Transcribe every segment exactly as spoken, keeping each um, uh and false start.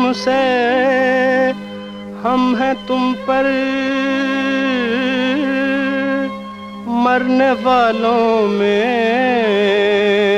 हमसे, हम हैं तुम पर मरने वालों में।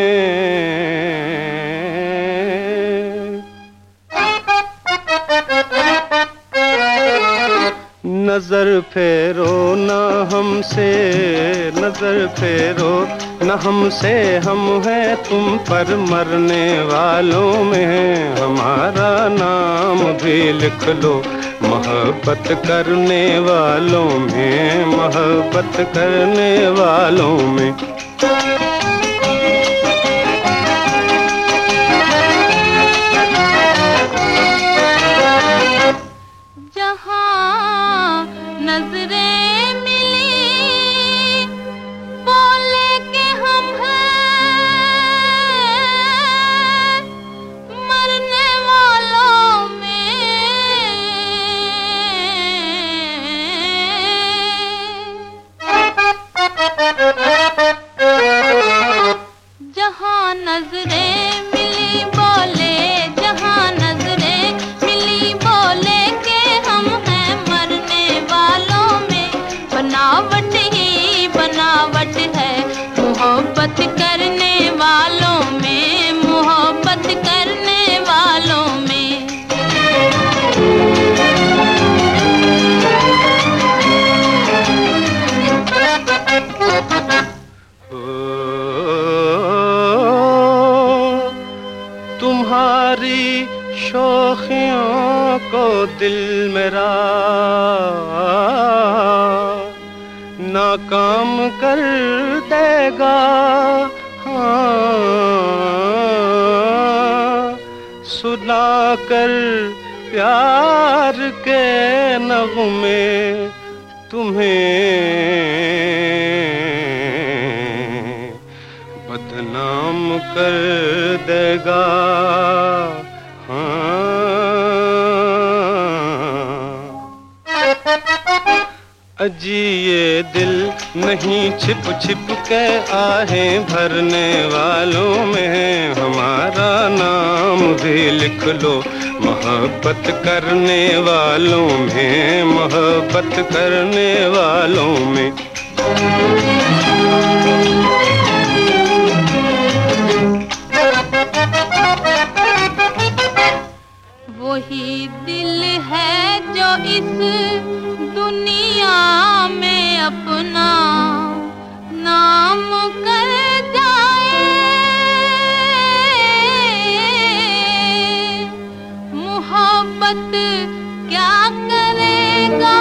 नजर फेरो न हमसे, नजर फेरो न हमसे, हम हैं तुम पर मरने वालों में। हमारा नाम भी लिख लो मोहब्बत करने वालों में, मोहब्बत करने वालों में। नजरें मिली बोले कि हम हैं मरने वालों में। जहाँ नजरें मिली बोले, जहाँ नजरें मिली बोले कि हम हैं मरने वालों में। बनावट ही बनावट है मोहब्बत करने वालों में, मोहब्बत करने वालों में। तुम्हारी शोखियों को दिल मेरा नाकाम कर देगा। हाँ, सुनाकर प्यार के नगमे तुम्हें बदनाम कर देगा। हाँ, अजी ये दिल नहीं छिप छिप के आहें भरने वालों में। हमारा नाम भी लिख लो मोहब्बत करने वालों में, मोहब्बत करने वालों में। वही दिल है जो इस दुनिया में अपना नाम कर जाए। मोहब्बत क्या करेगा